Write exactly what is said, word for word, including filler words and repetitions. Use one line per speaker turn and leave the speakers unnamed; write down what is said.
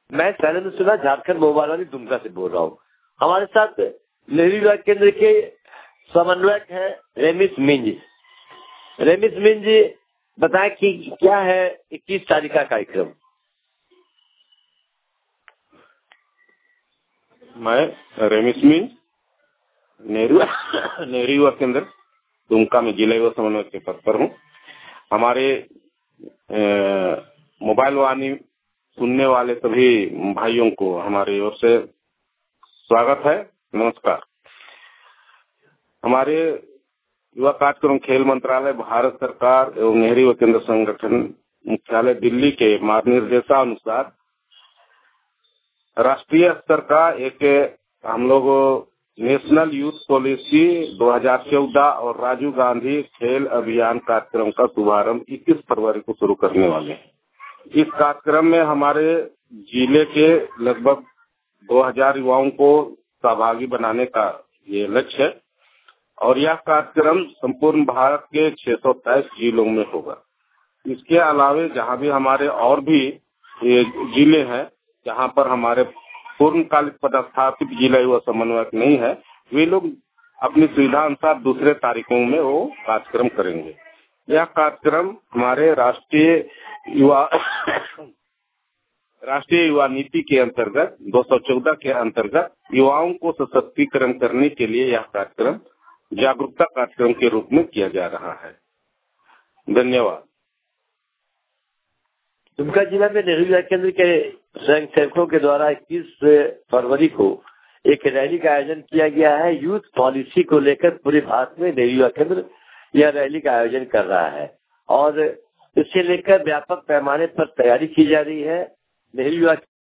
मैं शैलेंद्र सिन्हा झारखंड मोबाइल वाली दुमका से बोल रहा हूँ। हमारे साथ नेहरू युवा केंद्र के समन्वयक है रेमिस मिंज। रेमिस मिंज जी बताएं कि क्या है इक्कीस तारीख का कार्यक्रम।
मैं रेमिस मिंज नेहरू नेहरू युवा केंद्र दुमका में जिला युवा समन्वयक के पद पर हूँ। हमारे मोबाइल वाणी सुनने वाले सभी भाइयों को हमारी ओर से स्वागत है, नमस्कार। हमारे युवा कार्यक्रम खेल मंत्रालय भारत सरकार एवं नेहरू युवा केंद्र संगठन मुख्यालय दिल्ली के निर्देशानुसार राष्ट्रीय स्तर का एक हम लोग नेशनल यूथ पॉलिसी दो हज़ार चौदह और राजीव गांधी खेल अभियान कार्यक्रम का शुभारंभ इक्कीस फरवरी को शुरू करने वाले हैं। इस कार्यक्रम में हमारे जिले के लगभग दो हज़ार युवाओं को सहभागी बनाने का ये लक्ष्य है और यह कार्यक्रम संपूर्ण भारत के छह सौ तेईस जिलों में होगा। इसके अलावे जहां भी हमारे और भी ये जिले हैं जहां पर हमारे पूर्णकालिक पदस्थापित जिला युवा समन्वयक नहीं है, वे लोग अपनी सुविधा अनुसार दूसरे तारीखों में वो कार्यक्रम करेंगे। यह कार्यक्रम हमारे राष्ट्रीय युवा राष्ट्रीय युवा नीति के अंतर्गत दो सौ चौदह के अंतर्गत युवाओं को सशक्तिकरण करने के लिए यह कार्यक्रम जागरूकता कार्यक्रम के रूप में किया जा रहा है। धन्यवाद।
दुमका जिला में नेहरू युवा केंद्र के स्वयं सेवकों के द्वारा इक्कीस फरवरी को एक रैली का आयोजन किया गया है। यूथ पॉलिसी को लेकर पूरे भारत में नेहरू युवा केंद्र यह रैली का आयोजन कर रहा है और इसे लेकर व्यापक पैमाने पर तैयारी की जा रही है। नेहरू युवा